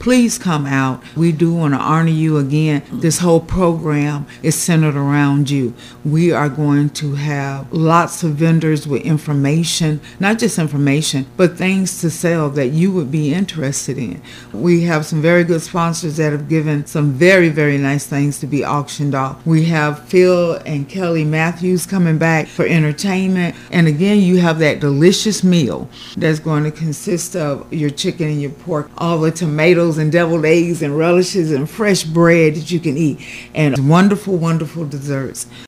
please come out. We do want to honor you again. This whole program is centered around you. We are going to have lots of vendors with information, not just information, but things to sell that you would be interested in. We have some very good sponsors that have given some very, very nice things to be auctioned off. We have Phil and Kelly Matthews coming back for entertainment. And again, you have that delicious meal that's going to consist of your chicken and your pork, all the tomatoes and deviled eggs and relishes and fresh bread that you can eat, and wonderful, wonderful desserts.